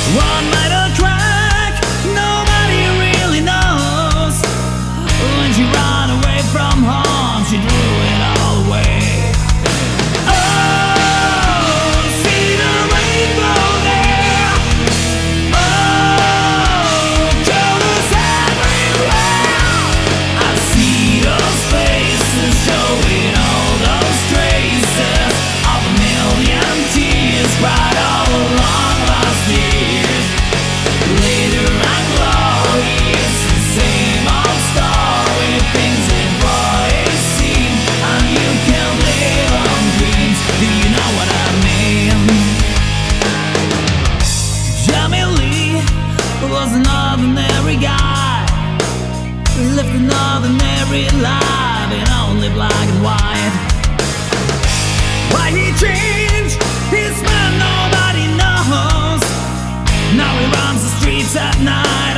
One made a crack, nobody really knows. When she ran away from home, she threw it all away. Oh, see the rainbow there. Oh, colors everywhere. I see those faces showing all those traces of a million tears cried all along last years. Later and glory, it's the same old story. Things ain't what they seem, and you can live on dreams. Do you know what I mean? Jamie Lee was an ordinary guy, lived an ordinary life in only black and white. Why he changed his man, nobody knows. Now he runs the streets at night.